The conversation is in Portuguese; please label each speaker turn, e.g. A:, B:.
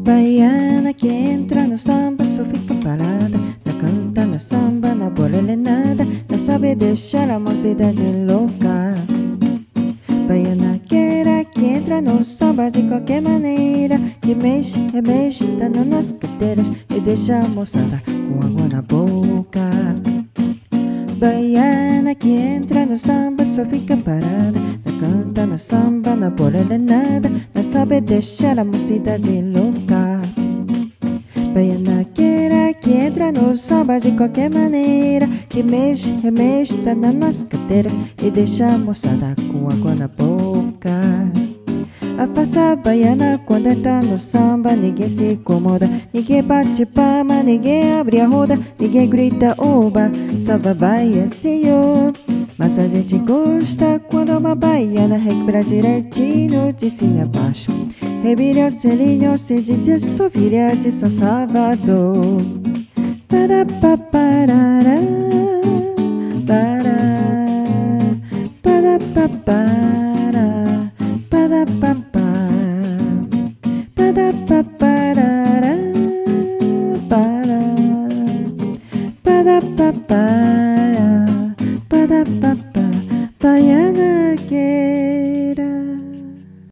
A: Baiana que entra no samba só fica parada, não canta na samba, não bolele nada, não sabe deixar a mocidade louca. Baiana que entra no samba de qualquer maneira, que mexe, remexe, dando nas cadeiras e deixa a moçada com água na boca. Baiana que entra no samba só fica parada, não canta no samba, não bolele nada, não sabe deixar a mocidade louca. Baiana que entra no samba de qualquer maneira, que mexe, remexe, dando nas cadeiras e deixa a moçada com água na boca. A farsa baiana quando entra no samba, ninguém se incomoda, ninguém bate palma, ninguém abre a roda, ninguém grita oba, salva baia senhor. Mas a gente gosta quando uma baiana recupera direitinho de cima a baixo, revira o selinho, se diz sou filha de São Salvador. Para pa parará, para para pa para para pa para pa parará, para pa